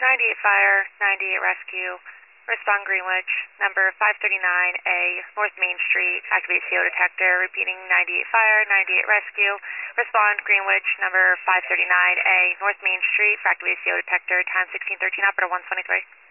98 fire, 98 rescue. Respond Greenwich, number 539A, North Main Street. Activate CO detector. Repeating 98 fire, 98 rescue. Respond Greenwich, number 539A, North Main Street. For activate CO detector. Time 1613, operator 123.